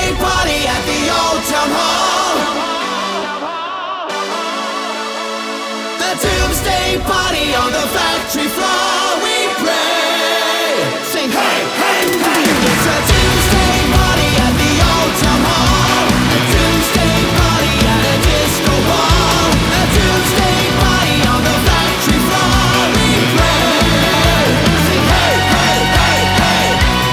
party at the old town hall. The doomsday party on the factory floor. We pray, sing hey, hey, hey. It's a doomsday party at the old town hall. A doomsday party at a disco ball. A doomsday party on the factory floor. We pray, sing hey, hey, hey, hey.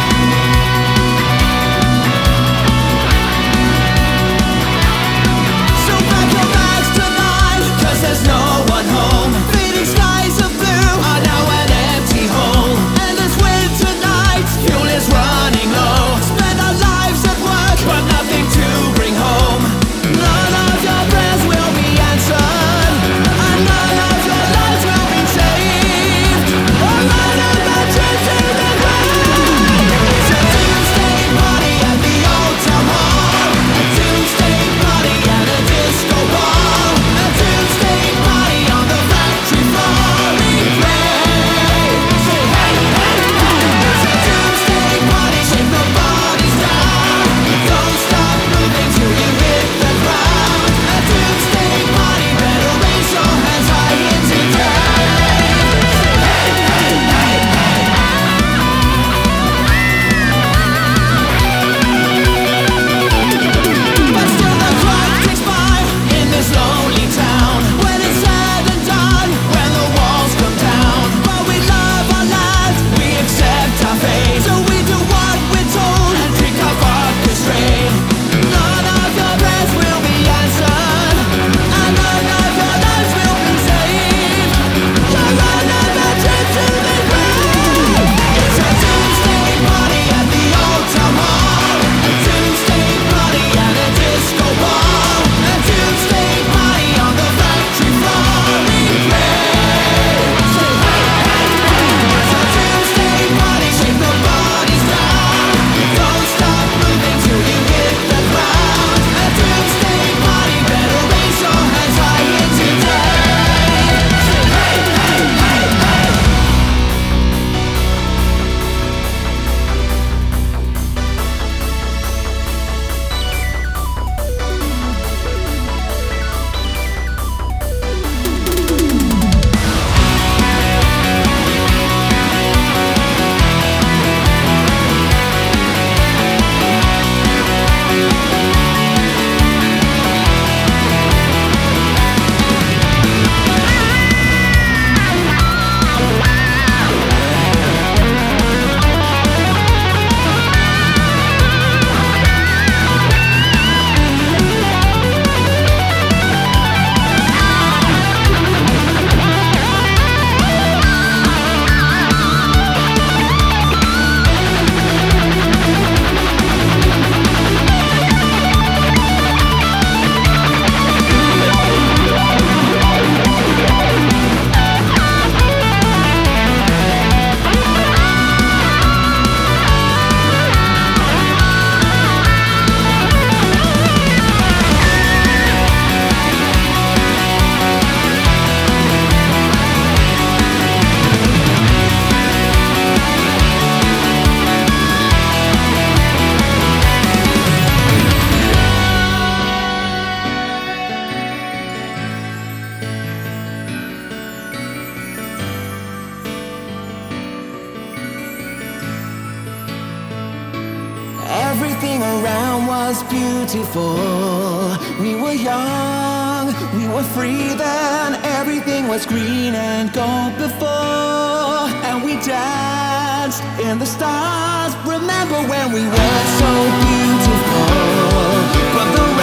So pack your bags tonight, 'cause there's no one home. Fading skies of blue are now an empty hole. And this winter night, fuel is running low. Spend our lives at work, but nothing to bring home. None of your prayers will be answered, and none of your lives will be saved. All none of the dreams in the ground. It's a doomsday party at the old town hall. A doomsday party at a disco ball. A doomsday party on the factory floor. We pray, say hey, hey, hey. It's a doomsday party, shake the bodies down. Don't stop moving till you hit the ground. A doomsday party, better raise your hands high in today. Say hey, hey, hey, hey. But still the clock ticks by in this lonely town. When it's said and done, when the walls come down. But we love our lives, we accept our fate. So we do what we're told and drink our vodka straight. None of your prayers will be answered, and none of your lives will be saved. You're another trip to the grave. It's a doomsday party at the old town hall. A doomsday party at a disco ball. A doomsday party on the factory floor. We pray, say hey, hey, hey. It's a doomsday party, shake the bodies down. Don't stop moving till you hit the ground. A doomsday party, better raise your hands high in today. Say hey, hey, hey, hey. Everything around was beautiful. We were young, we were free then. Everything was green and gold before. And we danced in the stars. Remember when we were so beautiful? But the